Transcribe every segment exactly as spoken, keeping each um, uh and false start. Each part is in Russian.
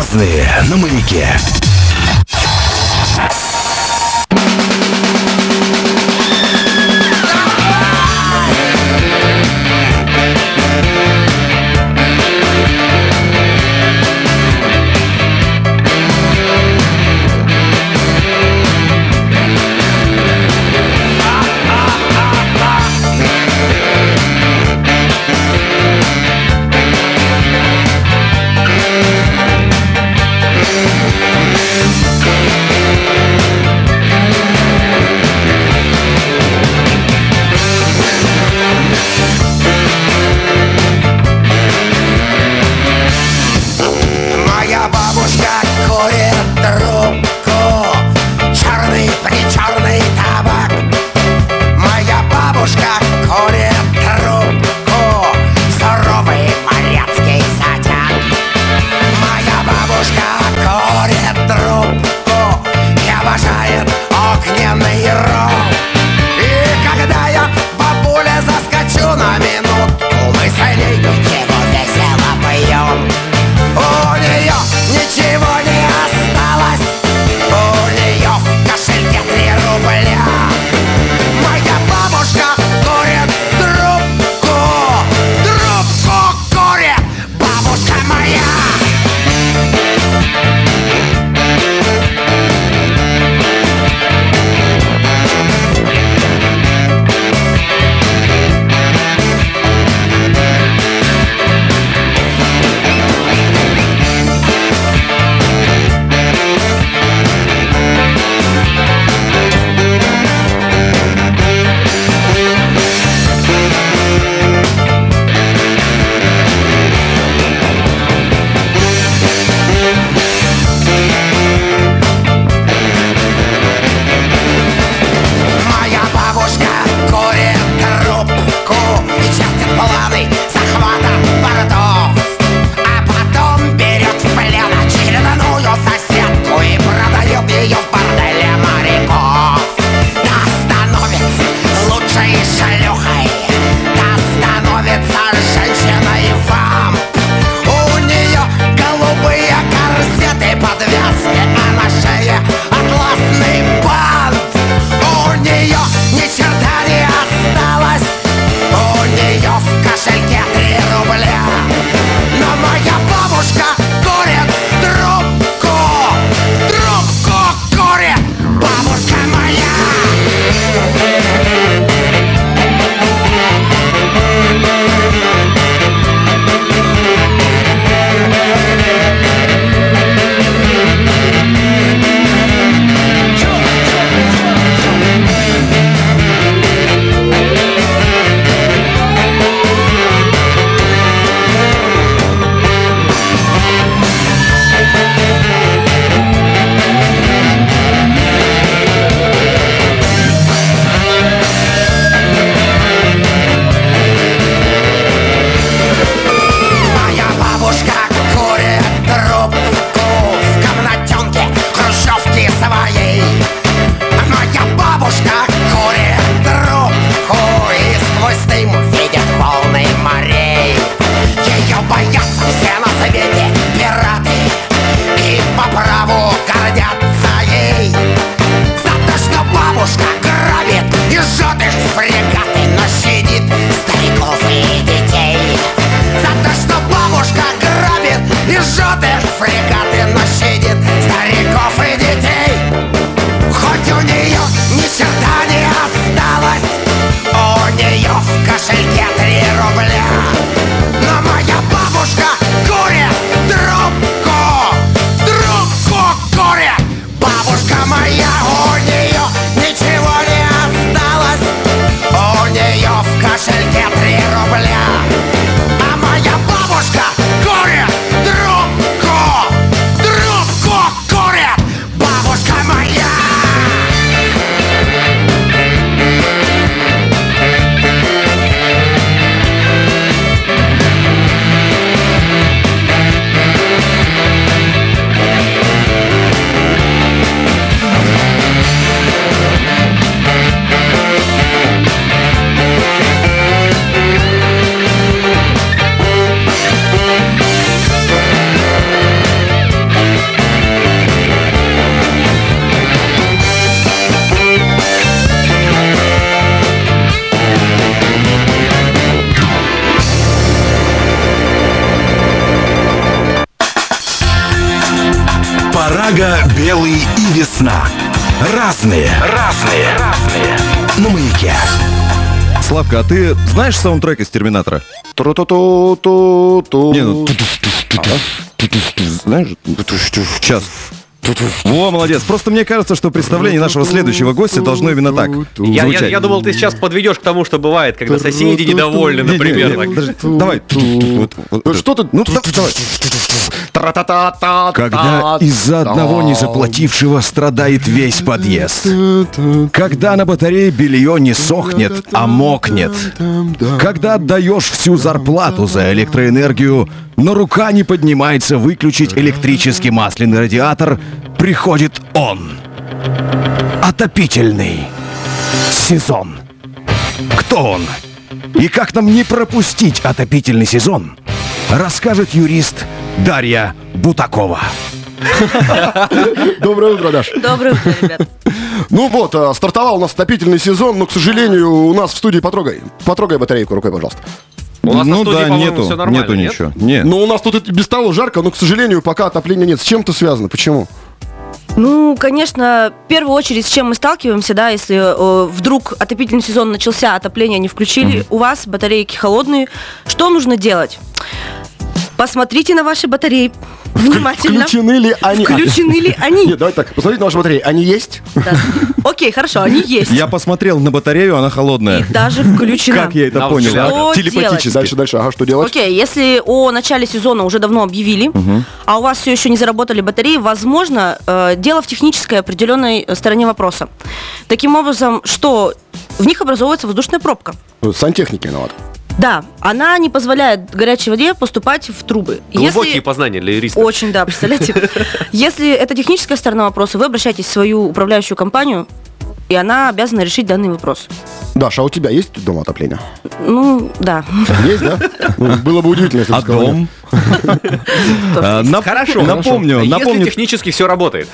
Разные на Маяке. А моя бабушка курит трубку. Чикаго, Белый и Весна. Разные, разные, разные. На Маяке. Славка, а ты знаешь саундтрек из «Терминатора»? Ту-ту-ту-ту-ту. Не, ну... Знаешь? Сейчас. Во, молодец. Просто мне кажется, что представление нашего следующего гостя должно именно так Я, я, звучать. я думал, ты сейчас подведешь к тому, что бывает, когда соседи недовольны, Не, не, например. не, так. подожди, давай. Вот, вот, Что ты? Ну, да- давай. Когда из-за одного незаплатившего страдает весь подъезд. Когда на батарее белье не сохнет, а мокнет. Когда отдаешь всю зарплату за электроэнергию, но рука не поднимается выключить электрический масляный радиатор, приходит он. Отопительный сезон. Кто он? И как нам не пропустить отопительный сезон, расскажет юрист Дарья Бутакова. Доброе утро, Даш. Доброе утро, ребят. Ну вот, а, стартовал у нас отопительный сезон, но, к сожалению, у нас в студии потрогай. Потрогай батарейку рукой, пожалуйста. У нас на Ну студии, да, по-моему, нету, все нормально, нету нет? ничего. Нет. Ну, у нас тут и без того жарко, но, к сожалению, пока отопления нет. С чем это связано? Почему? Ну, конечно, в первую очередь, с чем мы сталкиваемся, да, если э, вдруг отопительный сезон начался, отопление не включили, у вас батарейки холодные, что нужно делать? Посмотрите на ваши батареи внимательно. Включены ли они? Включены ли они? Нет, давай так, посмотрите на ваши батареи. Они есть? Да. Окей, хорошо, они есть. Я посмотрел на батарею, она холодная. И даже включена. Как я это На понял? взгляд. а? Что Телепатически. делать? Дальше, дальше. Ага, что делать? Окей, если о начале сезона уже давно объявили, а у вас все еще не заработали батареи, возможно, э, дело в технической определенной э, стороне вопроса. Таким образом, что в них образовывается воздушная пробка. Сантехники виноваты. Да, она не позволяет горячей воде поступать в трубы. Глубокие Если- познания для юриста. Очень, да, представляете? Если это техническая сторона вопроса, вы обращаетесь в свою управляющую компанию, и она обязана решить данный вопрос. Даша, а у тебя есть дома отопление? Ну, да. Есть, да? Ну, было бы удивительно, если бы А сказала нет. дом? А, нап- Хорошо, Напомню, Если напомню. технически все работает.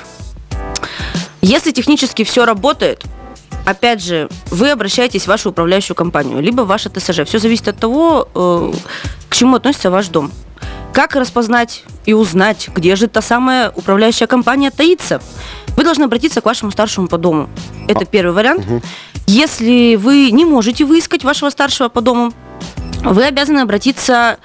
Если технически все работает, опять же, вы обращаетесь в вашу управляющую компанию, либо в ваше ТСЖ. Все зависит от того, э, к чему относится ваш дом. Как распознать и узнать, где же та самая управляющая компания таится? Вы должны обратиться к вашему старшему по дому. Это первый вариант. Если вы не можете выискать вашего старшего по дому, вы обязаны обратиться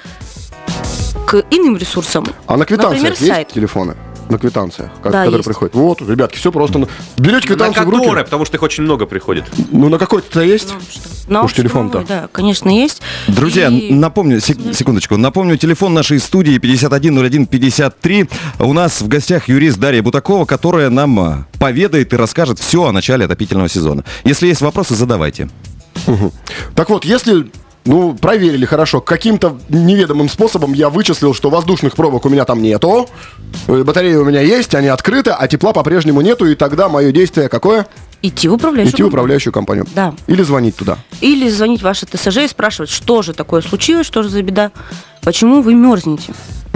к иным ресурсам. А на квитанциях Например, есть сайт. телефоны? На квитанциях, как- Да, которые есть. приходят. Вот, ребятки, все просто. Берете На квитанцию в руки. которые, потому что их очень много приходит. Ну, на какой-то есть? Но Уж телефон-то. Да, конечно, есть. Друзья, И- напомню, сек- секундочку, напомню, телефон нашей студии пятьдесят один ноль один пятьдесят три. У нас в гостях юрист Дарья Бутакова, которая нам а, поведает и расскажет все о начале отопительного сезона. Если есть вопросы, задавайте. Так вот, если, ну, проверили хорошо, каким-то неведомым способом я вычислил, что воздушных пробок у меня там нету, э, батареи у меня есть, они открыты, а тепла по-прежнему нету, и тогда мое действие какое? Идти в управляющую Идти в компанию. управляющую компанию. Да. Или звонить туда. Или звонить в ваше ТСЖ и спрашивать, что же такое случилось, что же за беда, почему вы мерзнете.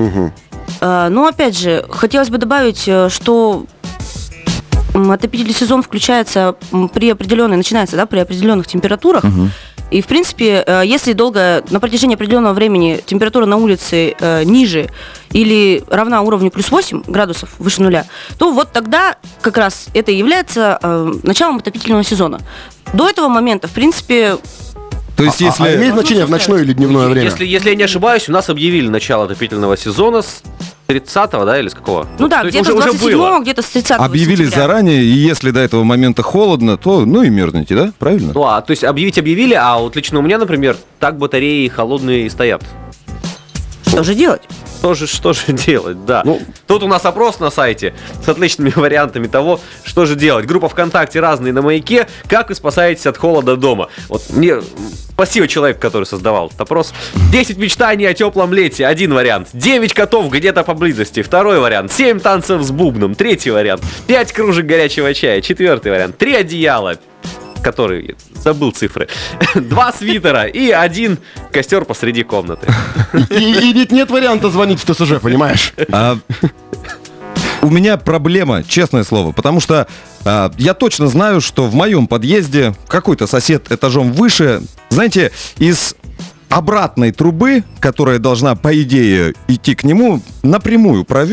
А, но опять же, хотелось бы добавить, э, что м, отопительный сезон включается м, при определенной, начинается, да, при определенных температурах. И, в принципе, э, если долго, на протяжении определенного времени температура на улице э, ниже или равна уровню плюс восемь градусов выше нуля, то вот тогда как раз это и является э, началом отопительного сезона. До этого момента, в принципе, То есть, А- если... а имеет значение в ночное или дневное время? Если, если я не ошибаюсь, у нас объявили начало отопительного сезона с тридцатого, да, или с какого? ну да, То есть где-то с уже, уже двадцать седьмого, было. где-то с тридцатого Объявили сентября. заранее, и если до этого момента холодно, то ну и мерзнете, да? Правильно? Ну, а, то есть объявить объявили, а вот лично у меня, например, так батареи холодные и стоят. Что же делать? Что же, что же делать, да. Ну. Тут у нас опрос на сайте с отличными вариантами того, что же делать. Группа ВКонтакте разные на Маяке. Как вы спасаетесь от холода дома? Вот мне... Спасибо человеку, который создавал этот опрос. десять мечтаний о теплом лете. Один вариант. девять котов где-то поблизости. Второй вариант. семь танцев с бубном. Третий вариант. пять кружек горячего чая. Четвертый вариант. три одеяла. Который... Забыл цифры. Два свитера и один костер посреди комнаты. И, и ведь нет варианта звонить в ТСЖ, понимаешь? А, у меня проблема, честное слово, потому что а, я точно знаю, что в моем подъезде какой-то сосед этажом выше, знаете, из обратной трубы, которая должна, по идее, идти к нему, напрямую провел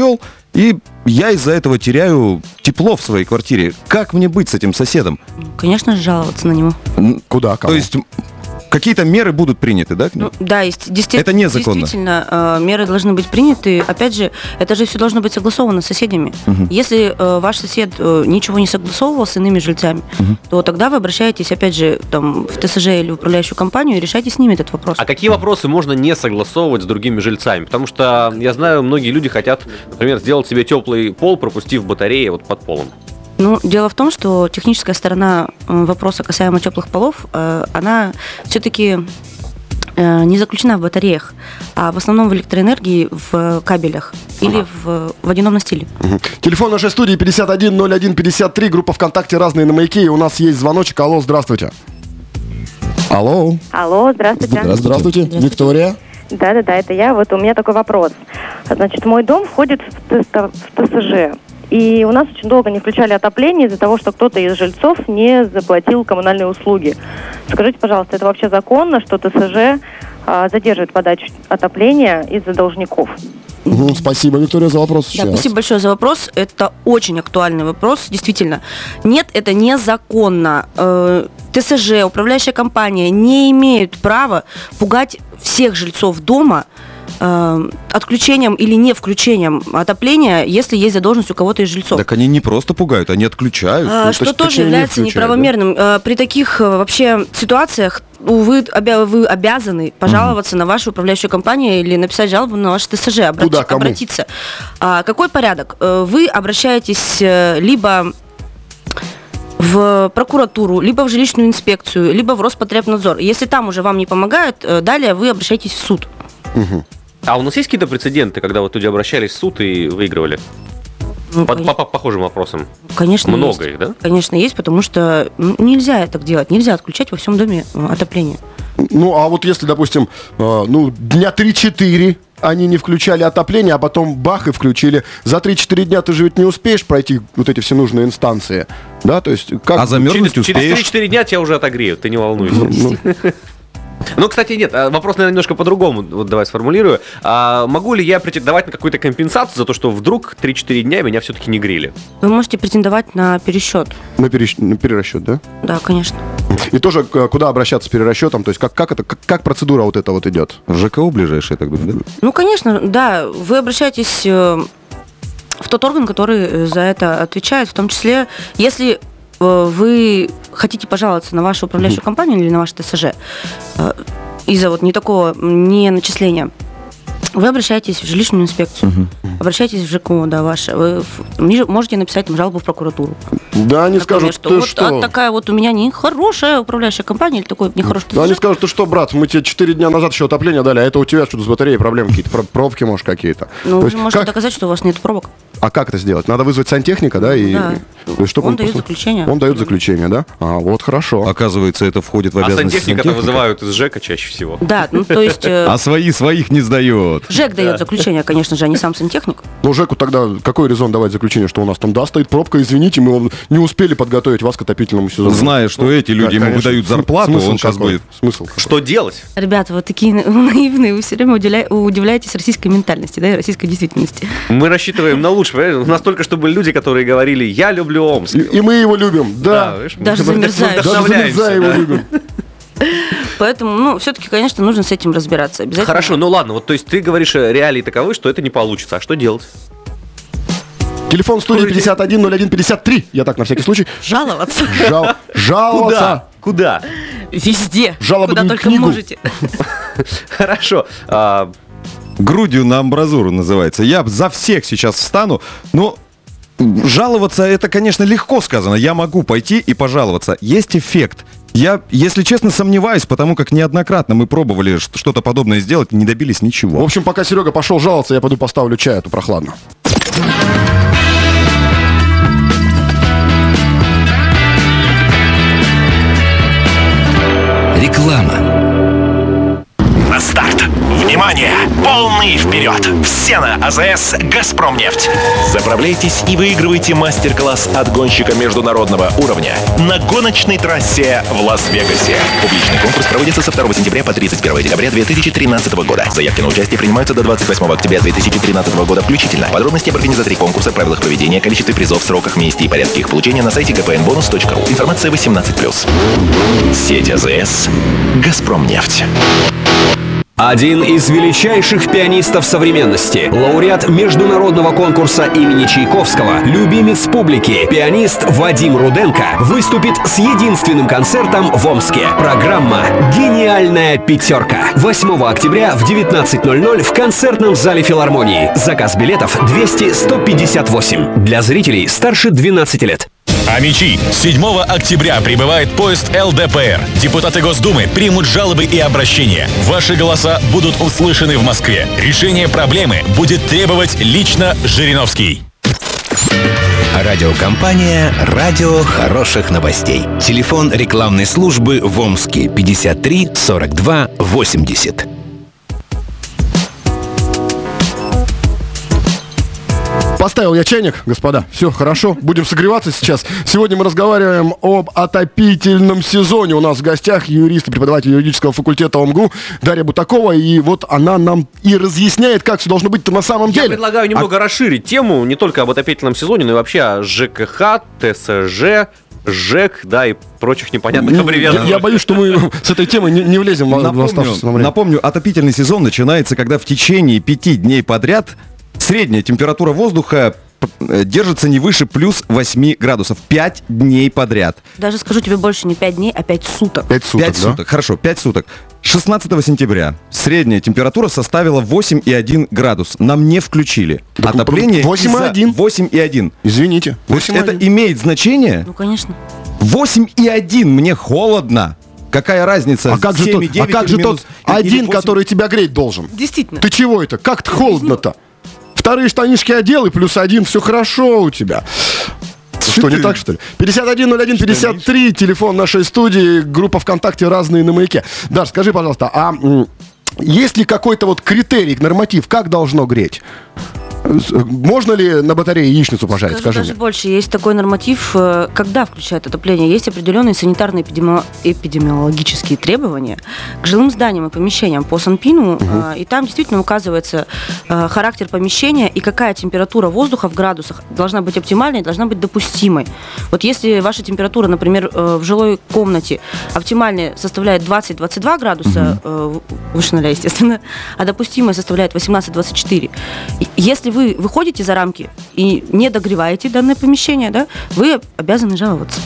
И я из-за этого теряю тепло в своей квартире. Как мне быть с этим соседом? Конечно же, жаловаться на него. Куда? Кому? То есть какие-то меры будут приняты, да? к нему? Ну, да, есть, действительно, Это незаконно. Действительно, э, меры должны быть приняты. Опять же, это же все должно быть согласовано с соседями. Мгм. Если э, ваш сосед э, ничего не согласовывал с иными жильцами, Мгм. то тогда вы обращаетесь, опять же, там, в ТСЖ или в управляющую компанию и решайте с ними этот вопрос. А какие вопросы можно не согласовывать с другими жильцами? Потому что я знаю, многие люди хотят, например, сделать себе теплый пол, пропустив батареи вот под полом. Ну, дело в том, что техническая сторона э, вопроса касаемо теплых полов, э, она все-таки э, не заключена в батареях, а в основном в электроэнергии, в кабелях или в водяном настиле. Мгм. Телефон нашей студии пятьдесят один ноль один пятьдесят три, группа ВКонтакте «Разные на маяке». И у нас есть звоночек. Алло, здравствуйте. Алло. Алло, здравствуйте. Здравствуйте. Виктория. Да-да-да, это я. Вот у меня такой вопрос. Значит, мой дом входит в ТС- в ТСЖ. И у нас очень долго не включали отопление из-за того, что кто-то из жильцов не заплатил коммунальные услуги. Скажите, пожалуйста, это вообще законно, что ТСЖ а, задерживает подачу отопления из-за должников? Мгм, Спасибо, Виктория, за вопрос. Да, Сейчас. спасибо большое за вопрос. Это очень актуальный вопрос, действительно. Нет, это незаконно. Э, ТСЖ, управляющая компания не имеют права пугать всех жильцов дома э, отключением или не включением отопления, если есть задолженность у кого-то из жильцов. Так они не просто пугают, они отключают. А, то что есть тоже точнее, не является включают, неправомерным. А, При таких а, вообще ситуациях вы, обя- вы обязаны пожаловаться на вашу управляющую компанию или написать жалобу на ваш ТСЖ, обрати- Куда, кому? обратиться. А, какой порядок? Э, Вы обращаетесь э, либо в прокуратуру, либо в жилищную инспекцию, либо в Роспотребнадзор. Если там уже вам не помогают, э, далее вы обращаетесь в суд. А у нас есть какие-то прецеденты, когда вот люди обращались в суд и выигрывали? Ну, По, кон- по- по похожим вопросам. Конечно, Много есть. их, да? Конечно, есть, потому что ну, нельзя так делать. Нельзя отключать во всем доме э, отопление. Ну, а вот если, допустим, э, ну, дня три-четыре они не включали отопление, а потом бах и включили. За три-четыре дня ты же ведь не успеешь пройти вот эти все нужные инстанции. Да, то есть как... А замерзнуть Через, через успеешь? три-четыре дня тебя уже отогреют, ты не волнуйся. Ну, Ну, кстати, нет, а вопрос, наверное, немножко по-другому, вот давай сформулирую. А могу ли я претендовать на какую-то компенсацию за то, что вдруг три-четыре дня меня все-таки не грели? Вы можете претендовать на пересчет. на, перещ- на перерасчет, да? Да, конечно. И тоже к- куда обращаться с перерасчетом? То есть как, как, это, как, как процедура вот эта вот идет? В ЖКУ ближайшее, так думаю, да? Ну, конечно, да, вы обращаетесь э, в тот орган, который за это отвечает, в том числе, если э, вы хотите пожаловаться на вашу управляющую компанию или на ваш ТСЖ э, из-за вот не такого не начисления, вы обращаетесь в жилищную инспекцию, обращаетесь в ЖКУ, да, ваше, вы в- можете написать там жалобу в прокуратуру. Да, они Например, скажут, что ты вот что? а такая вот у меня нехорошая управляющая компания или такой нехороший Да, они ТСЖ. скажут, ты что, брат, мы тебе четыре дня назад еще отопление дали, а это у тебя что-то с батареей проблемы какие-то, про- пробки, может, какие-то. Ну, То вы есть можете как- доказать, что у вас нет пробок. А как это сделать? Надо вызвать сантехника, да? И, Да. и чтоб Он дает послу- заключение. Он дает заключение, да? А, вот хорошо. Оказывается, это входит в А обязанности сантехника-то сантехника. вызывают из ЖЭКа чаще всего. Да, ну то есть э, А свои своих не сдает. ЖЭК дает заключение, конечно же, а не сам сантехник. Ну, Жеку тогда какой резон давать заключение, что у нас там, да, стоит пробка, извините, мы вам не успели подготовить вас к отопительному сезону. Зная, что эти люди ему конечно. выдают зарплату, Смысл он сейчас какой? будет... Смысл какой? Что делать? Ребята, вы такие наивные, вы все время удивля- удивляетесь российской ментальности, да, и российской действительности. Мы рассчитываем на лучшее. понимаешь? У нас только что были люди, которые говорили, я люблю Омск. И, и мы его любим, да. видишь, мы Даже замерзают. Даже вдохновляемся, замерзая его да. любим. Поэтому, ну, все-таки, конечно, нужно с этим разбираться. Обязательно. Хорошо, ну ладно, вот то есть ты говоришь, э, реалии таковы, что это не получится. А что делать? Телефон студии пятьдесят один ноль один пятьдесят три. Я так, на всякий случай. Жаловаться Жал, жаловаться. Куда? везде, Жалобную куда только книгу. можете. Хорошо. А, Грудью на амбразуру называется. Я за всех сейчас встану, но жаловаться это, конечно, легко сказано. Я могу пойти и пожаловаться. Есть эффект. Я, если честно, сомневаюсь, потому как неоднократно мы пробовали ш- что-то подобное сделать и не добились В ничего. общем, пока Серега пошел жаловаться, я пойду поставлю чай, а то прохладно. Реклама. На старт. Внимание! Внимание! Полный вперед! Все на АЗС «Газпромнефть». Заправляйтесь и выигрывайте мастер-класс от гонщика международного уровня на гоночной трассе в Лас-Вегасе. Публичный конкурс проводится со второго сентября по тридцать первое декабря две тысячи тринадцатого года. Заявки на участие принимаются до двадцать восьмого октября две тысячи тринадцатого года включительно. Подробности об организаторе конкурса, правилах проведения, количестве призов, сроках, месте и порядке их получения на сайте джи пи эн бонус точка ру. Информация восемнадцать плюс. Сеть АЗС «Газпромнефть». Один из величайших пианистов современности, лауреат международного конкурса имени Чайковского, любимец публики, пианист Вадим Руденко выступит с единственным концертом в Омске. Программа «Гениальная пятерка». восьмого октября в девятнадцать ноль ноль в концертном зале филармонии. Заказ билетов двести сто пятьдесят восемь. Для зрителей старше двенадцати лет. Амичи, седьмого октября прибывает поезд эл дэ пэ эр. Депутаты Госдумы примут жалобы и обращения. Ваши голоса будут услышаны в Москве. Решение проблемы будет требовать лично Жириновский. Радиокомпания «Радио хороших новостей». Телефон рекламной службы в Омске пятьдесят три сорок два восемьдесят. Поставил я чайник, господа. Все, хорошо. Будем согреваться сейчас. Сегодня мы разговариваем об отопительном сезоне. У нас в гостях юрист и преподаватель юридического факультета ОМГУ Дарья Бутакова. И вот она нам и разъясняет, как все должно быть на самом деле. Я предлагаю немного а... расширить тему не только об отопительном сезоне, но и вообще о ЖКХ, ТСЖ, ЖЭК, да, и прочих непонятных аббревиатур. Я, я боюсь, что мы с этой темой не, не влезем напомню, в оставшееся нам время. Напомню, отопительный сезон начинается, когда в течение пяти дней подряд средняя температура воздуха держится не выше плюс восемь градусов. Пять дней подряд. Даже скажу тебе больше, не пять дней, а пять суток. Пять суток, Пять да? суток, хорошо, пять суток. шестнадцатого сентября средняя температура составила восемь и один градус. Нам не включили. Так Отопление восемь и один. восемь и один. Извините. восемь и один. Это имеет значение? Ну, конечно. восемь и один, мне холодно. Какая разница? А как же тот, а как же тот один, который тебя греть должен? Действительно. Ты чего это? Как-то холодно-то? Вторые штанишки одел, и плюс один, все хорошо у тебя. Что, не так, что ли? пятьдесят один ноль один пятьдесят три, телефон нашей студии, группа ВКонтакте «Разные на маяке». Даш, скажи, пожалуйста, а есть ли какой-то вот критерий, норматив, как должно греть? Можно ли на батарее яичницу пожарить? Скажу, Скажи даже мне. больше. Есть такой норматив, когда включают отопление. Есть определенные санитарные эпидеми... эпидемиологические требования к жилым зданиям и помещениям по Санпину. Угу. И там действительно указывается характер помещения и какая температура воздуха в градусах должна быть оптимальной, должна быть допустимой. Вот если ваша температура, например, в жилой комнате оптимальная составляет двадцать-двадцать два градуса, угу. выше ноля, естественно, а допустимая составляет восемнадцать-двадцать четыре. Если вы выходите за рамки и не догреваете данное помещение, да, вы обязаны жаловаться.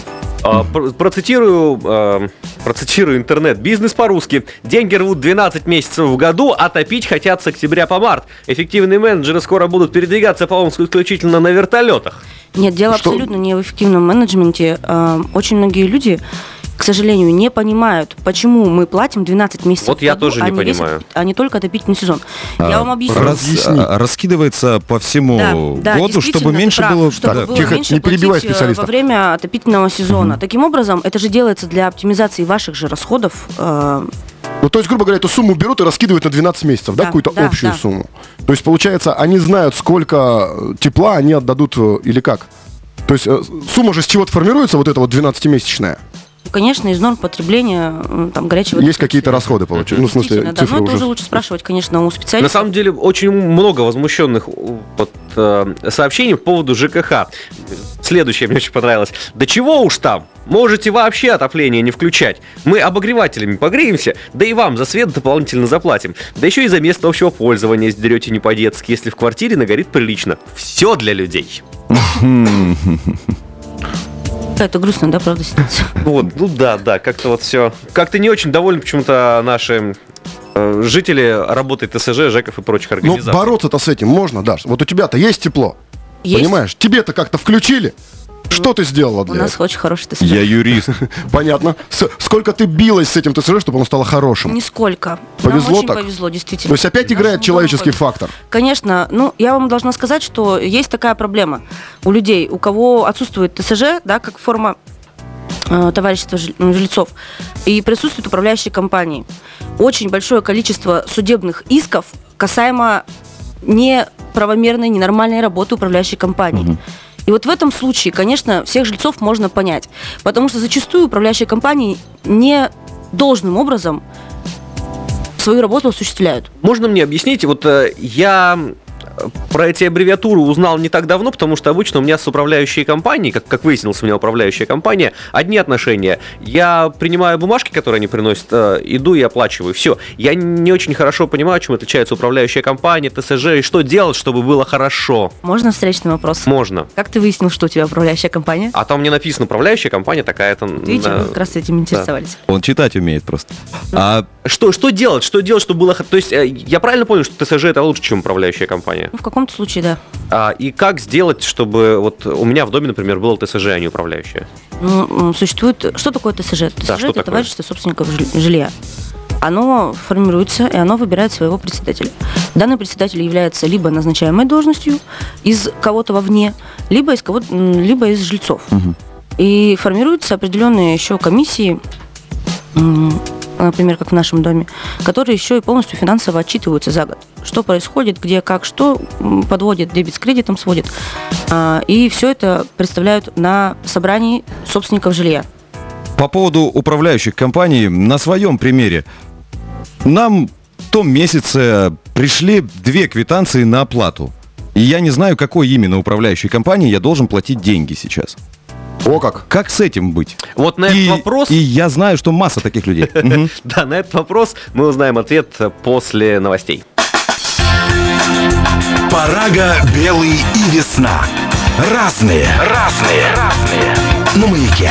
Процитирую, процитирую интернет. Бизнес по-русски. Деньги рвут двенадцать месяцев в году, а топить хотят с октября по март. Эффективные менеджеры скоро будут передвигаться по Омску исключительно на вертолетах. Нет, дело Что? абсолютно не в эффективном менеджменте. Очень многие люди, к сожалению, не понимают, почему мы платим двенадцать месяцев вот в году, я тоже не а, не понимаю. Весь, а не только отопительный сезон. А, я вам объясню. Раз, раскидывается по всему да, году, да, чтобы меньше прав, было... Чтобы да. было Тихо, меньше не перебивай специалиста. Во время отопительного сезона. Угу. Таким образом, это же делается для оптимизации ваших же расходов. Э- Ну, то есть, грубо говоря, эту сумму берут и раскидывают на двенадцать месяцев, да, да какую-то да, общую да. сумму. То есть, получается, они знают, сколько тепла они отдадут или как? То есть, сумма же с чего-то формируется, вот эта вот двенадцатимесячная? Конечно, из норм потребления там, горячего... Есть какие-то расходы, получается? Ну, в смысле, да, цифры но уже... это уже лучше спрашивать, конечно, у специалистов. На самом деле, очень много возмущенных вот, э, сообщений по поводу ЖКХ. Следующее мне очень понравилось. Да чего уж там? Можете вообще отопление не включать. Мы обогревателями погреемся, да и вам за свет дополнительно заплатим. Да еще и за место общего пользования сдерете не по-детски, если в квартире нагорит прилично. Все для людей. Это грустно, да, правда, ситуация? Вот, ну да, да, как-то вот все. Как-то не очень довольны почему-то наши э, жители работы ТСЖ, ЖЭКов и прочих организаций. Ну, бороться-то с этим можно, Даш. Вот у тебя-то есть тепло. Есть. Понимаешь? Тебе-то как-то включили. Что ты сделала для У нас этого? очень хороший ТСЖ. Я юрист. Понятно. С- сколько ты билась с этим ТСЖ, чтобы оно стало хорошим? Нисколько. Повезло Нам очень так? повезло, действительно. То есть опять Нашему играет дому человеческий повезло. фактор. Конечно. Ну, я вам должна сказать, что есть такая проблема у людей, у кого отсутствует ТСЖ, да, как форма э, товарищества жильцов, и присутствуют управляющие компании. очень большое количество судебных исков касаемо неправомерной, ненормальной работы управляющей компании. Угу. И вот в этом случае, конечно, всех жильцов можно понять, потому что зачастую управляющие компании не должным образом свою работу осуществляют. Можно мне объяснить, вот э, я про эти аббревиатуры узнал не так давно, потому что обычно у меня с управляющей компанией, как, как выяснилось, у меня управляющая компания, одни отношения. Я принимаю бумажки, которые они приносят, э, иду и оплачиваю. Все. Я не очень хорошо понимаю, чем отличается управляющая компания, ТСЖ, и что делать, чтобы было хорошо. Можно встречный вопрос? Можно. Как ты выяснил, что у тебя управляющая компания? А там мне написано, управляющая компания такая-то. Видите, да. мы как раз этим интересовались. Он читать умеет просто. А... Что, что делать? Что делать, чтобы было... То есть я правильно понял, что ТСЖ это лучше, чем управляющая компания? Ну, в каком-то случае, да. А, и как сделать, чтобы вот у меня в доме, например, было ТСЖ, а не управляющая? Ну, существует... Что такое ТСЖ? ТСЖ да, это такое? Товарищество собственников жилья. Оно формируется, и оно выбирает своего председателя. Данный председатель является либо назначаемой должностью из кого-то вовне, либо из, кого-то, либо из жильцов. Угу. И формируются определенные еще комиссии, например, как в нашем доме, которые еще и полностью финансово отчитываются за год. Что происходит, где, как, что подводит, дебет с кредитом сводит. И все это представляют на собрании собственников жилья. По поводу управляющих компаний, на своем примере. Нам в том месяце пришли две квитанции на оплату. И я не знаю, какой именно управляющей компании я должен платить деньги сейчас. О как! Как с этим быть? Вот на этот вопрос... И я знаю, что масса таких людей. Да, на этот вопрос мы узнаем ответ после новостей. Парага, Белый и Весна. Разные, разные, разные. На Маяке.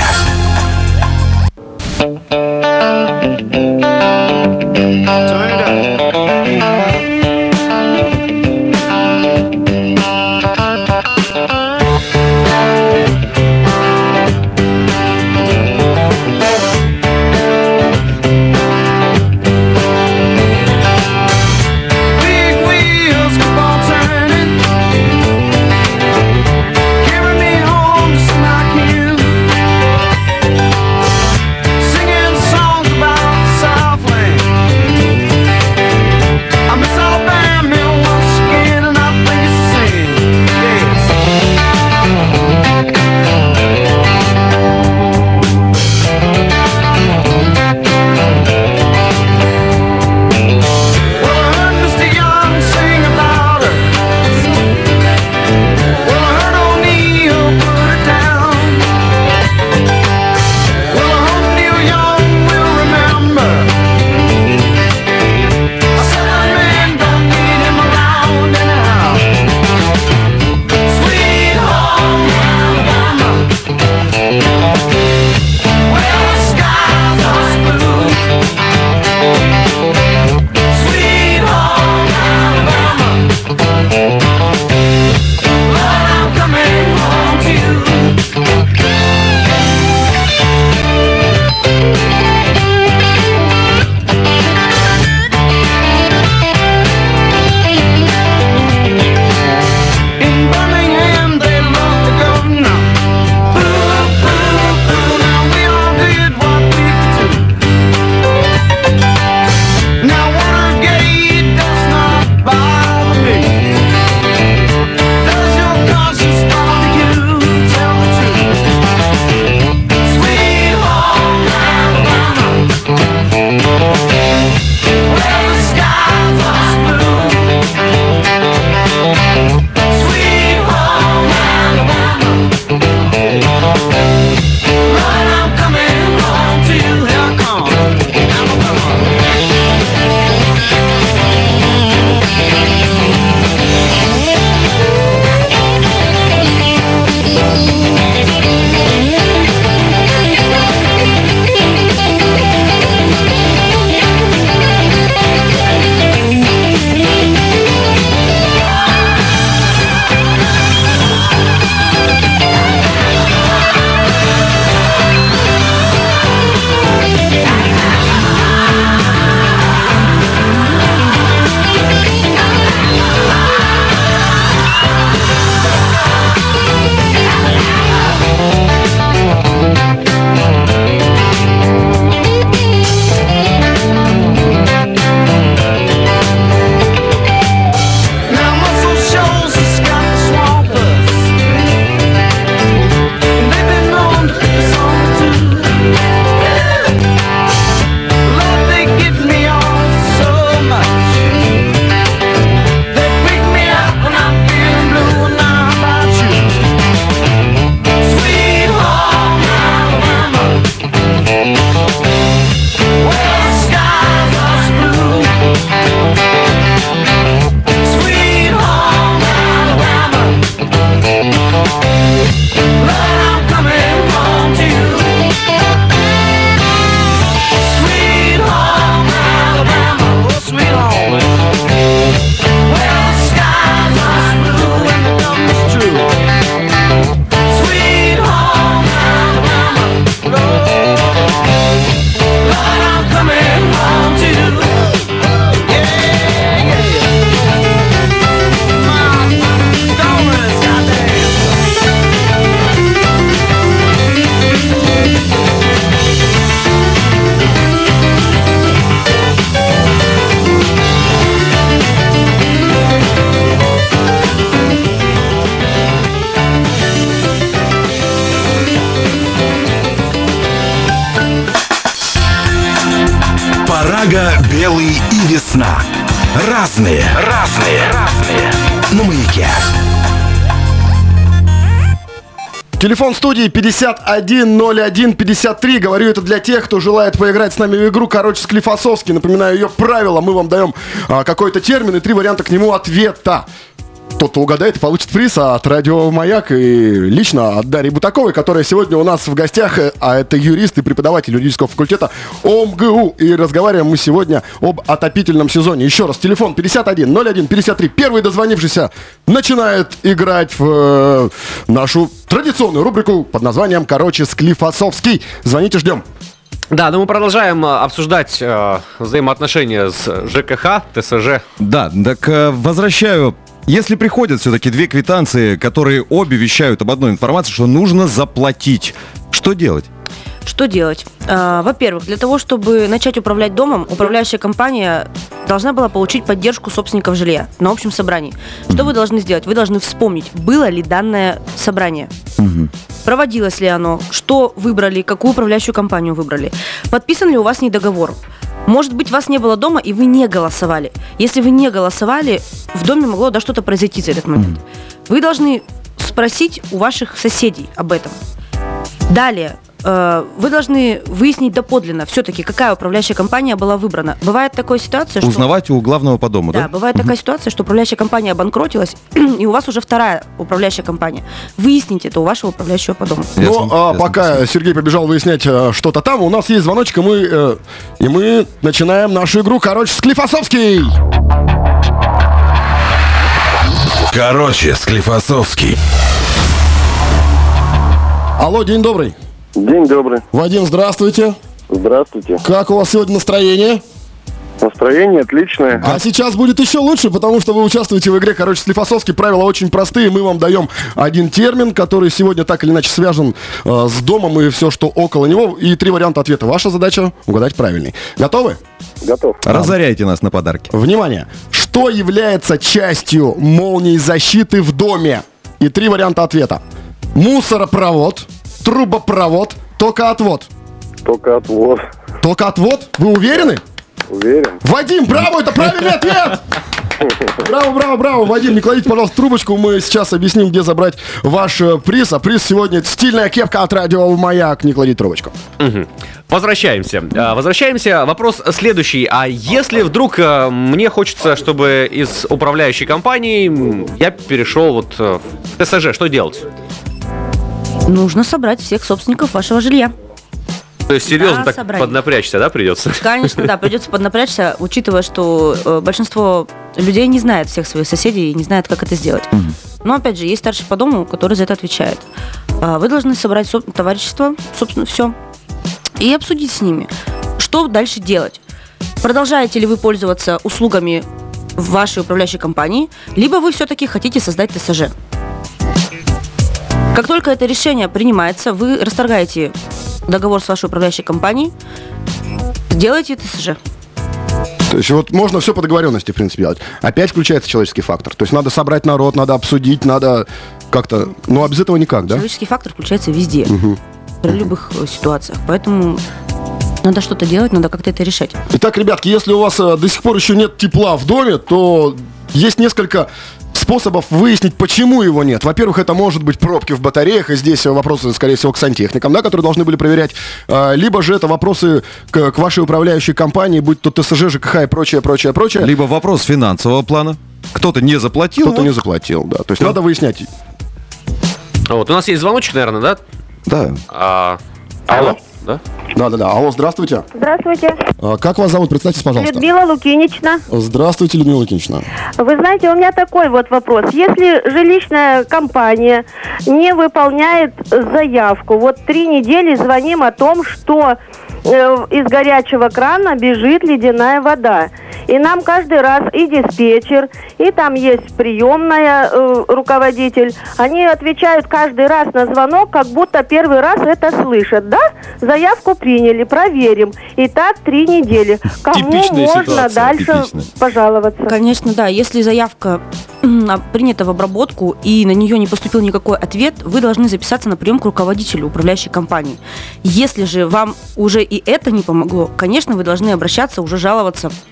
весна. Разные, разные, разные. На Маяке. Телефон студии пятьдесят один ноль один пятьдесят три. Говорю это для тех, кто желает поиграть с нами в игру «Короче, Склифосовский». Напоминаю ее правила. Мы вам даем а, какой-то термин и три варианта к нему ответа. Тот, кто угадает, получит приз от радио «Маяк» и лично от Дарьи Бутаковой, которая сегодня у нас в гостях, а это юрист и преподаватель юридического факультета ОМГУ. И разговариваем мы сегодня об отопительном сезоне. Еще раз, телефон пятьдесят один ноль один пятьдесят три. Первый дозвонившийся начинает играть в э, нашу традиционную рубрику под названием «Короче, Склифосовский». Звоните, ждем. Да, но мы продолжаем обсуждать э, взаимоотношения с ЖКХ, ТСЖ. Да, так э, возвращаю. Если приходят все-таки две квитанции, которые обе вещают об одной информации, что нужно заплатить, что делать? Что делать? А, во-первых, для того, чтобы начать управлять домом, управляющая компания должна была получить поддержку собственников жилья на общем собрании. Что вы должны сделать? Вы должны вспомнить, было ли данное собрание, угу. проводилось ли оно, что выбрали, какую управляющую компанию выбрали, подписан ли у вас недоговор. Может быть, вас не было дома, и вы не голосовали. Если вы не голосовали, в доме могло да, что-то произойти за этот момент. Mm-hmm. Вы должны спросить у ваших соседей об этом. Далее, э, вы должны выяснить доподлинно, все-таки, какая управляющая компания была выбрана. Бывает такая ситуация, что... Узнавать у главного по дому, да? Да, бывает mm-hmm. такая ситуация, что управляющая компания обанкротилась, и у вас уже вторая управляющая компания. Выясните это у вашего управляющего по дому. Ну, а пока Сергей побежал выяснять а, что-то там, у нас есть звоночек, и мы, э, и мы начинаем нашу игру «Короче, Склифосовский». Короче, Склифосовский. Алло, день добрый. День добрый. Вадим, здравствуйте. Здравствуйте. Как у вас сегодня настроение? Настроение отличное. А сейчас будет еще лучше, потому что вы участвуете в игре «Короче, Склифосовский». Правила очень простые. Мы вам даем один термин, который сегодня так или иначе связан э, с домом и все, что около него. И три варианта ответа. Ваша задача — угадать правильный. Готовы? Готов. Разоряйте нас на подарки. Внимание! Что является частью молнии защиты в доме? И три варианта ответа. Мусоропровод, трубопровод, токоотвод. Токоотвод. Токоотвод? Вы уверены? Уверен. Вадим, браво, это правильный ответ! Браво, браво, браво. Вадим, не кладите, пожалуйста, трубочку. Мы сейчас объясним, где забрать ваш приз. А приз сегодня стильная кепка от радио «Маяк». Не кладите трубочку. Угу. Возвращаемся. Возвращаемся. Вопрос следующий. А если вдруг мне хочется, чтобы из управляющей компании я перешел вот в ТСЖ, что делать? Нужно собрать всех собственников вашего жилья. То есть серьезно Да, так поднапрячься, да, придется? Конечно, да, придется поднапрячься, учитывая, что э, большинство людей не знает всех своих соседей и не знает, как это сделать. Mm-hmm. Но, опять же, есть старший по дому, который за это отвечает. А вы должны собрать со- товарищество, собственно, все, и обсудить с ними, что дальше делать. Продолжаете ли вы пользоваться услугами в вашей управляющей компании, либо вы все-таки хотите создать ТСЖ. Как только это решение принимается, вы расторгаете договор с вашей управляющей компанией, делаете ТСЖ. То есть вот можно все по договоренности, в принципе, делать. Опять включается человеческий фактор. То есть надо собрать народ, надо обсудить, надо как-то... Ну, а без этого никак, да? Человеческий фактор включается везде, угу. при любых ситуациях. Поэтому надо что-то делать, надо как-то это решать. Итак, ребятки, если у вас до сих пор еще нет тепла в доме, то есть несколько способов выяснить, почему его нет. Во-первых, это может быть пробки в батареях, и здесь вопросы, скорее всего, к сантехникам, да, которые должны были проверять. Либо же это вопросы к, к вашей управляющей компании, будь то ТСЖ, ЖКХ и прочее, прочее, прочее. Либо вопрос финансового плана. Кто-то не заплатил. Кто-то вот. не заплатил, да. То есть да. надо выяснять. Вот, у нас есть звоночек, наверное, да? Да. А, алло. Да? Да, да, да. Алло, здравствуйте. Здравствуйте. А, как вас зовут? Представьтесь, пожалуйста. Людмила Лукинична. Здравствуйте, Людмила Лукинична. Вы знаете, у меня такой вот вопрос. Если жилищная компания не выполняет заявку, вот три недели звоним о том, что э, из горячего крана бежит ледяная вода. И нам каждый раз и диспетчер, и там есть приемная, э, руководитель, они отвечают каждый раз на звонок, как будто первый раз это слышат. Да? Заявку приняли, проверим. И так три недели. Кому Типичная можно ситуация, дальше типичная. пожаловаться? Конечно, да. Если заявка принята в обработку и на нее не поступил никакой ответ, вы должны записаться на прием к руководителю управляющей компании. Если же вам уже и это не помогло, конечно, вы должны обращаться, уже жаловаться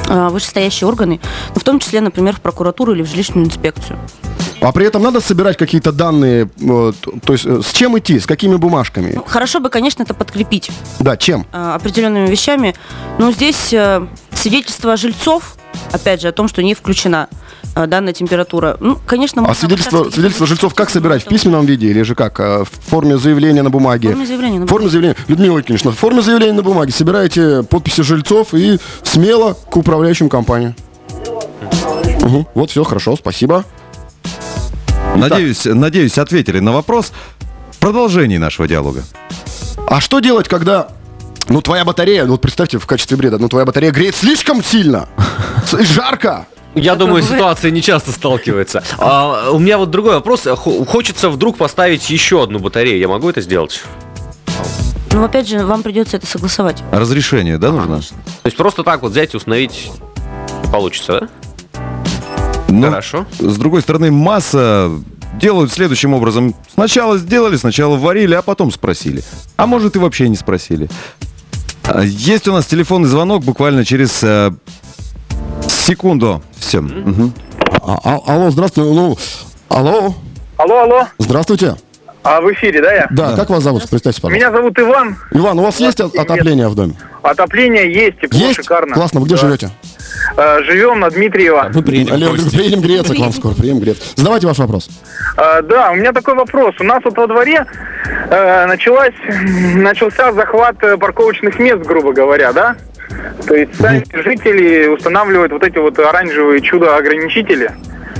вышестоящие органы, ну, в том числе, например, в прокуратуру или в жилищную инспекцию. А при этом надо собирать какие-то данные, э, то есть э, с чем идти, с какими бумажками? Ну, хорошо бы, конечно, это подкрепить. Да, чем? Э, определенными вещами. Но здесь э, свидетельство жильцов, опять же, о том, что не включена э, данная температура. Ну, конечно, а свидетельство, свидетельство жильцов как собирать? В письменном виде или же как? Э, в форме заявления на бумаге? В форме заявления на бумаге. Форме заявления. Людмила Ильинична, в форме заявления на бумаге собираете подписи жильцов и смело к управляющим компаниям. Угу. Вот, все, хорошо, спасибо. Надеюсь, надеюсь, ответили на вопрос. В продолжении нашего диалога. А что делать, когда, ну, твоя батарея, вот представьте в качестве бреда, ну, твоя батарея греет слишком сильно, жарко? Я думаю, ситуация не часто сталкивается. А, у меня вот другой вопрос. Хочется вдруг поставить еще одну батарею. Я могу это сделать? Ну, опять же, вам придется это согласовать. Разрешение, да, нужно? То есть просто так вот взять и установить не получится, да? Ну, хорошо. С другой стороны, масса делают следующим образом. Сначала сделали, сначала варили, а потом спросили. А может и вообще не спросили. Есть у нас телефонный звонок буквально через э, секунду. Все. Mm-hmm. Угу. А, а, алло, здравствуйте. Ну, алло. Алло, алло. Здравствуйте. А в эфире, да, я? Да, как вас зовут? Представьте, пожалуйста. Меня зовут Иван. Иван, у вас есть отопление в доме? Отопление есть, тепло, есть? Шикарно. Классно, вы где да. живете? А, живем на Дмитриева. Мы приедем, Алло, приедем греться к вам скоро, приедем греться. Задавайте ваш вопрос. А, да, у меня такой вопрос. У нас вот во дворе э, началась, начался захват парковочных мест, грубо говоря, да? То есть сами жители устанавливают вот эти вот оранжевые чудо-ограничители.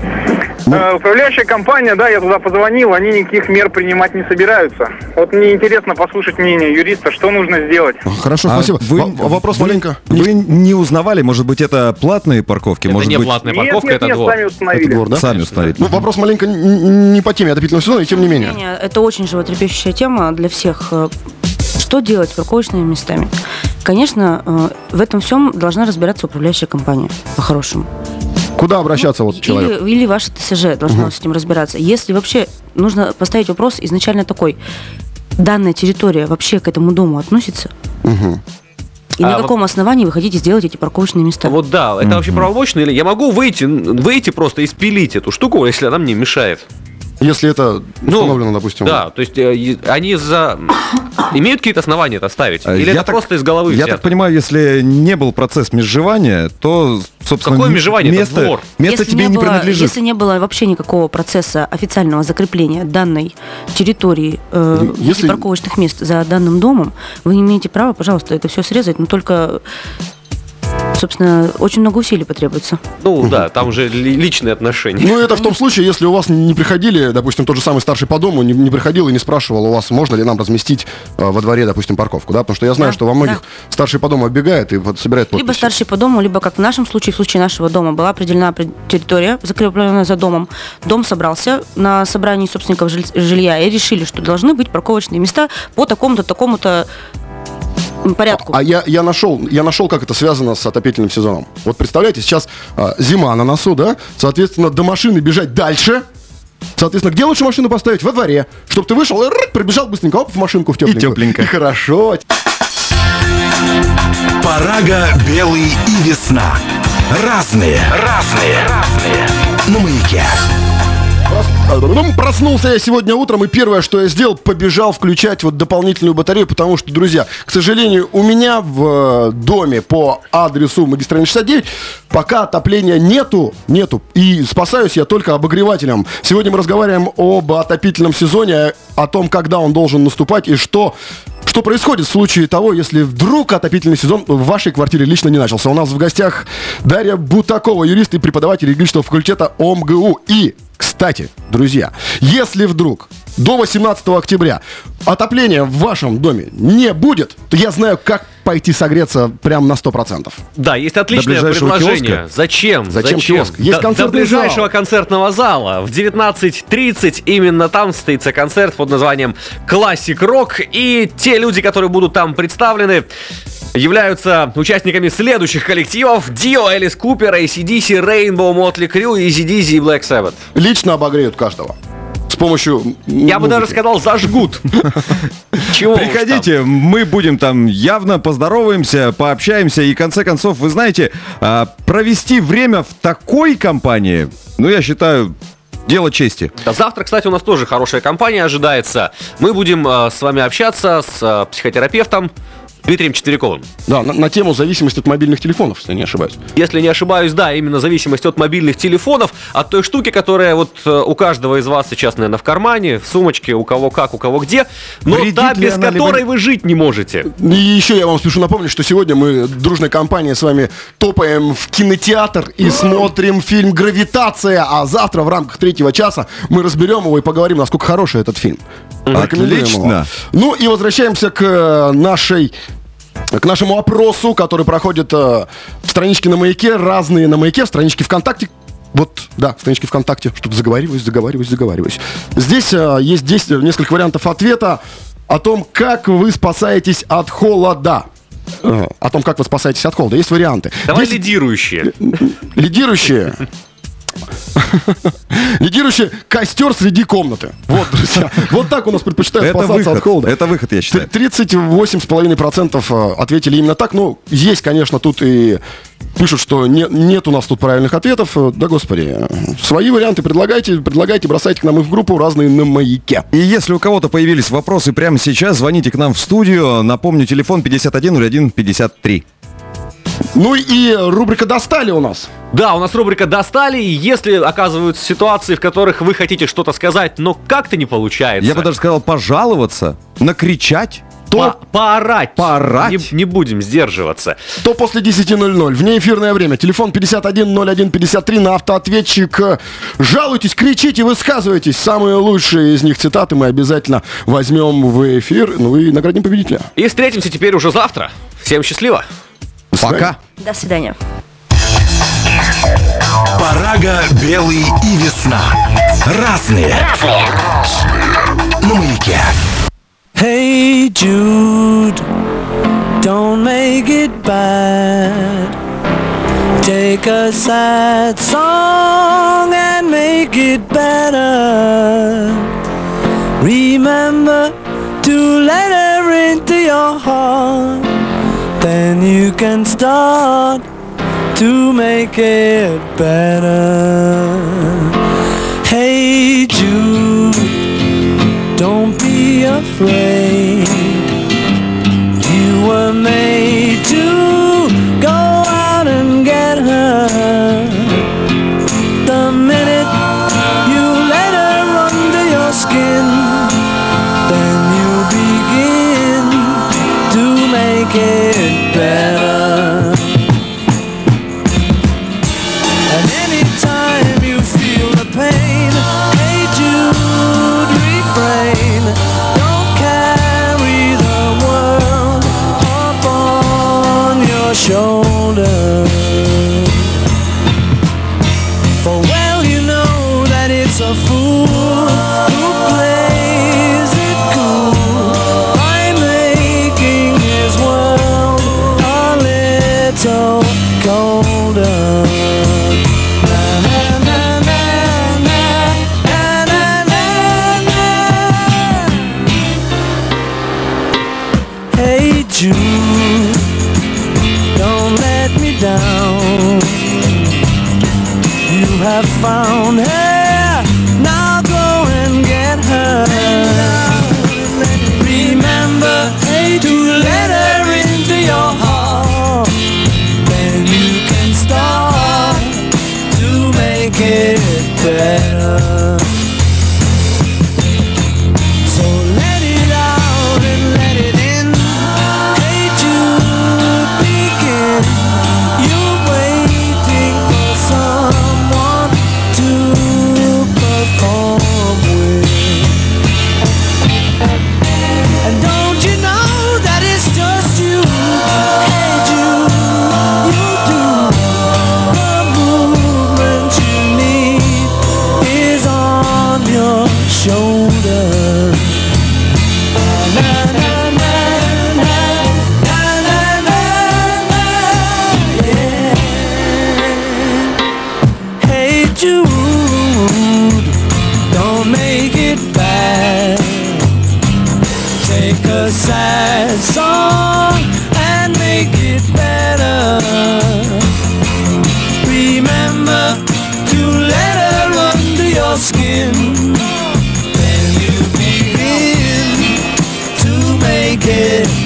Э, управляющая компания, да, я туда позвонил, они никаких мер принимать не собираются. Вот мне интересно послушать мнение юриста, что нужно сделать. Хорошо, А спасибо. вы, В- вопрос вы, маленько. Вы не узнавали, может быть, это платные парковки? Это может не быть, платная Нет, парковка, нет, это нет, двор. сами установили. Это двор, да? Сами установить. Ну, вопрос маленько н- не по теме отопительного сезона, и тем не менее. Не, это очень животрепещущая тема для всех. Что делать с парковочными местами? Конечно, в этом всем должна разбираться управляющая компания, по-хорошему. Куда обращаться вот человек? Или, или ваше ТСЖ должно угу. с этим разбираться. Если вообще нужно поставить вопрос изначально такой: данная территория вообще к этому дому относится? Угу. И а на каком вот... основании вы хотите сделать эти парковочные места? Вот да, это mm-hmm. вообще правомочно? Или я могу выйти, выйти просто и спилить эту штуку, если она мне мешает? Если это установлено, ну, допустим. Да, то есть э, они за... имеют какие-то основания это ставить? Или я это так, просто из головы Я взято? так понимаю, если не был процесс межевания, то, собственно, какое межевание? место, Это двор. место если тебе не, не было, принадлежит. Если не было вообще никакого процесса официального закрепления данной территории э, если... парковочных мест за данным домом, вы не имеете права, пожалуйста, это все срезать, но только... Собственно, очень много усилий потребуется. Ну угу. да, там же личные отношения. Ну это в том случае, если у вас не приходили, допустим, тот же самый старший по дому, не, не приходил и не спрашивал у вас, можно ли нам разместить э, во дворе, допустим, парковку, да? Потому что я знаю, да, что во многих да. старший по дому оббегает и вот собирает подписи. Либо старший по дому, либо, как в нашем случае, в случае нашего дома, была определена территория, закрепленная за домом. Дом собрался на собрании собственников жилья и решили, что должны быть парковочные места по такому-то, такому-то порядку. А, а я, я, нашел, я нашел, как это связано с отопительным сезоном. Вот представляете, сейчас а, зима на носу, да? Соответственно, до машины бежать дальше. Соответственно, где лучше машину поставить? Во дворе. Чтобы ты вышел, и прибежал быстренько, оп, в машинку в тепленькую. И тепленько. И хорошо. Парага, белый и весна. Разные, разные, разные. На Маяке. Проснулся я сегодня утром, и первое, что я сделал, побежал включать вот дополнительную батарею, потому что, друзья, к сожалению, у меня в доме по адресу Магистральной шестьдесят девять пока отопления нету, нету, и спасаюсь я только обогревателем. Сегодня мы разговариваем об отопительном сезоне, о том, когда он должен наступать и что... Что происходит в случае того, если вдруг отопительный сезон в вашей квартире лично не начался? У нас в гостях Дарья Бутакова, юрист и преподаватель юридического факультета ОМГУ. И, кстати, друзья, если вдруг до восемнадцатого октября отопления в вашем доме не будет, то я знаю, как пойти согреться прям на сто процентов. Да, есть отличное предложение. Киоска? Зачем? Зачем киоск? Есть до, концертный до ближайшего зал. концертного зала в девятнадцать тридцать именно там состоится концерт под названием «Классик Рок». И те люди, которые будут там представлены, являются участниками следующих коллективов: Дио, Элис Купер, эй си ди си, Rainbow, Motley Crue, Easy Dizzy и Black Sabbath. Лично обогреют каждого. помощью... Я бы даже сказал, зажгут. Чего уж там. Приходите, мы будем там явно поздороваемся, пообщаемся. И, в конце концов, вы знаете, а, провести время в такой компании, ну, я считаю, дело чести. Завтра, кстати, у нас тоже хорошая компания ожидается. Мы будем э, с вами общаться с э, психотерапевтом Дмитрием Четверяковым. Да, на, на тему зависимости от мобильных телефонов, если я не ошибаюсь. Если не ошибаюсь, да, именно зависимость от мобильных телефонов, от той штуки, которая вот э, у каждого из вас сейчас, наверное, в кармане, в сумочке, у кого как, у кого где, но Вредит та, ли без она, которой либо- вы жить не можете. И еще я вам спешу напомнить, что сегодня мы дружной компанией с вами топаем в кинотеатр и смотрим фильм «Гравитация», а завтра в рамках третьего часа мы разберем его и поговорим, насколько хороший этот фильм. Рекомендуем его. Отлично. Ну и возвращаемся к э, нашей... К нашему опросу, который проходит э, в страничке на Маяке, разные на Маяке, в страничке ВКонтакте. Вот, да, в страничке ВКонтакте. Что-то заговариваюсь, заговариваюсь, заговариваюсь. Здесь э, есть десять, несколько вариантов ответа о том, как вы спасаетесь от холода. Э, о том, как вы спасаетесь от холода. Есть варианты. Давай десять лидирующие. Лидирующие. Лидирующий костер среди комнаты. Вот, друзья. Вот так у нас предпочитают Это спасаться выход, от холода. это выход, я считаю. тридцать восемь целых пять десятых процента ответили именно так. Ну, есть, конечно, тут и пишут, что не, нет у нас тут правильных ответов. Да, господи. Свои варианты предлагайте, предлагайте, бросайте к нам и в группу разные на Маяке. И если у кого-то появились вопросы прямо сейчас, звоните к нам в студию. Напомню, телефон пятьдесят один ноль один пятьдесят три. Ну и рубрика «Достали» у нас. Да, у нас рубрика «Достали», и если оказываются ситуации, в которых вы хотите что-то сказать, но как-то не получается. Я бы даже сказал пожаловаться, накричать. По- поорать. Поорать. Не, не будем сдерживаться. То после десяти ноль-ноль. Внеэфирное время. Телефон пятьдесят один ноль один пятьдесят три на автоответчик. Жалуйтесь, кричите, высказывайтесь. Самые лучшие из них цитаты мы обязательно возьмем в эфир. Ну и наградим победителя. И встретимся теперь уже завтра. Всем счастливо. Пока. До свидания. Парага, Белый и Весна. Разные. На Маяке. Hey Jude, don't make it bad. Take a sad song and make it better. Remember to let her into your heart. Then you can start to make it better. Hey Jude, don't be afraid. You were made to go out and get her. The minute you let her under your skin, then you begin to make it better. And anytime you feel the pain, hey Jude, refrain. Don't carry the world up on your shoulder. For well you know that it's a fool who plays it cool by making his world a little colder. Hey Jude, don't let me down. You have found her, now go and get her. Remember to let her into your heart. Then you can start to make it better. So let it out and let it in. Hey Jude, begin. You're waiting for someone to perform with. And don't you know that it's just you? Hey Jude, you do. The movement you need is on your shoulder. Na, na, na, na, na, na, na, na, yeah. Hey Jude, don't make it a sad song and make it better. Remember to let her under your skin. Then you begin to make it